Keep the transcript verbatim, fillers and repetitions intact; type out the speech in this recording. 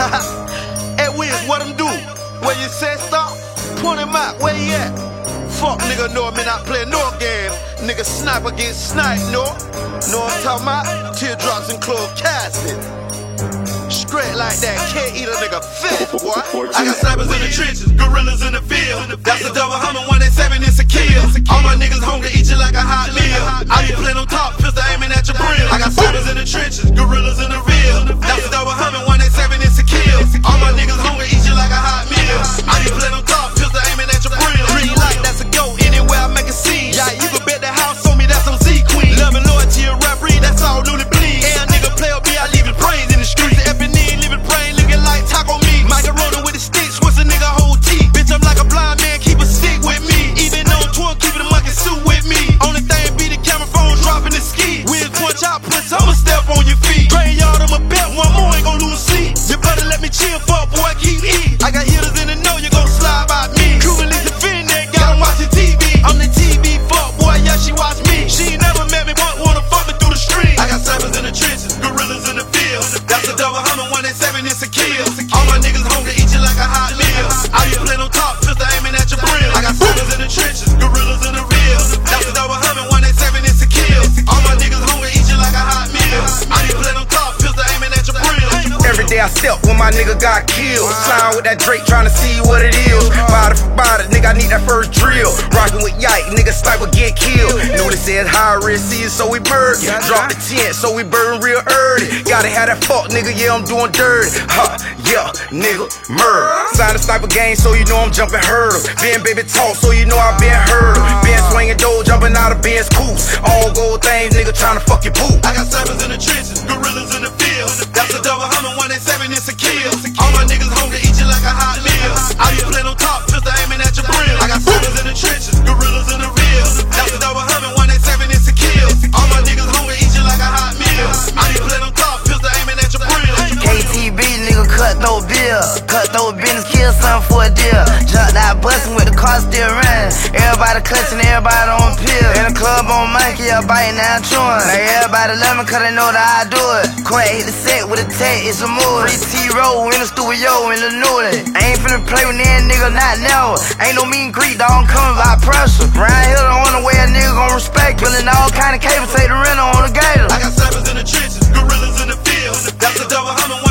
Hey, Wiz, what him do? Where you said stop? Point him out, where he at? Fuck nigga, no, me not play no game. Nigga sniper get sniped, no. Know what I'm talking about? Teardrops and closed caskets. Straight like that, can't eat a nigga fit, boy. I got snipers in the trenches, gorillas in the field. That's a double hummer, one and seven, it's a kill. All my niggas home to eat you like a hot meal. I be playing on top, pistol aiming at your grill. I got snipers in the trenches, gorillas in the field. That's a double hummer, one and seven, it's a kill. All my niggas home to eat you like a hot meal. I be playing on top, pistol aiming at your grill. Green light, that's a go, anywhere I make a scene. Yeah, you can bet the house on me, that's on Z Queen. Love and loyalty and referee, that's all new to bleed. Yeah, nigga play up me, I leave his brains in the streets. Taco meat, macaroni with the sticks, what's a nigga whole teeth? Bitch, I'm like a blind man, keep a stick with me. Even though twirl, keep it a monkey suit with me. Only thing be the camera phone dropping the ski. With punch out, puts I'ma step on your feet. Graveyard, I'ma bet one more, ain't gon' lose sleep. You better let me chill, fuck boy, keep eating. I got hitters in the know, you gon' slide by me. Cuban Lisa Finn, that got 'em watching T V. I'm the T V fuck boy, yeah, she watch me. She ain't never met me, but wanna fuck me through the street. I got snipers in the trenches, gorillas in the field. That's a double hummer, one and seven, it's a kill. All my niggas home to eat you like a hot meal. I be playing on top, pistol aiming at your grill. I got snipers in the trenches, gorillas in the real. That's a double hummer, one and seven, it's a kill. All my niggas home to eat you like a hot meal. I be playing on top, pistol aiming at your grill. Every day I step when my nigga got killed. Slime with that Drake trying to see what it is. Body for body, nigga, I need that first drill. Rockin' with Yike, nigga, sniper get killed. Newly said high risk season, so we burn. Drop the tent, so we burn real early. Gotta have that fuck, nigga, yeah, I'm doing dirty. Huh, yeah, nigga, murder. Sign the sniper game, so you know I'm jumping hurdle. Been baby talk, so you know I been hurdle. Been swinging dough, jumping out of Ben's coops. All gold things, nigga, trying to fuck your poop. I got snipers in the trenches, gorillas in the field. That's a double hummer, one and seven, it's a kill. All my niggas home to eat you like a hot meal. I be playing on top, pistol aiming at your grill. I got snipers in the trenches, gorillas in the real. That's a double hummer, one and seven, it's a kill. All my niggas home to eat you like a hot meal. I be playing on top, pistol aiming at your grill. K T B, nigga, cut those bill. Cut those business, kill something for a deal. Jumped out bustin' with the car still running. Everybody clutching, everybody on pill. In the club on monkey, I biting down chewing. Like everybody love me cause they know that I do it. Quit hit the set with a tech, it's a move. Free T-Roll in the studio in the noodle. I ain't finna play with that nigga, not never. Ain't no mean greet, dog, I'm coming by pressure. Round here, the only way a nigga gon' respect. Building all kind of cable, take the rental on the gator. I got snipers in the trenches, gorillas in the field. That's a double hummer, one